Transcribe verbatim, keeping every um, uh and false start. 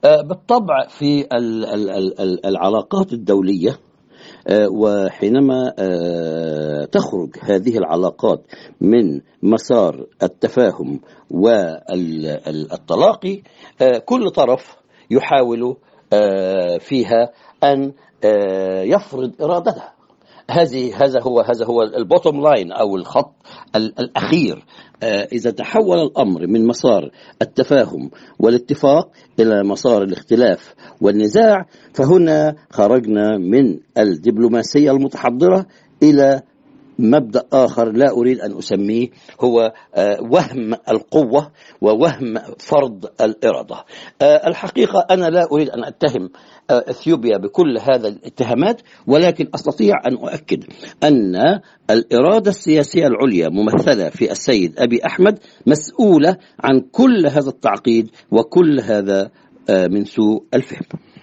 بالطبع في العلاقات الدولية، وحينما تخرج هذه العلاقات من مسار التفاهم والتلاقي، كل طرف يحاول فيها أن يفرض إرادته. هذه هذا هو هذا هو البوتوم لاين أو الخط الأخير. إذا تحول الأمر من مسار التفاهم والاتفاق إلى مسار الاختلاف والنزاع، فهنا خرجنا من الدبلوماسية المتحضرة إلى مبدأ آخر لا أريد أن أسميه، هو وهم القوة ووهم فرض الإرادة. الحقيقة أنا لا أريد أن أتهم إثيوبيا بكل هذا الاتهامات، ولكن أستطيع أن أؤكد أن الإرادة السياسية العليا ممثلة في السيد أبي أحمد مسؤولة عن كل هذا التعقيد وكل هذا من سوء الفهم.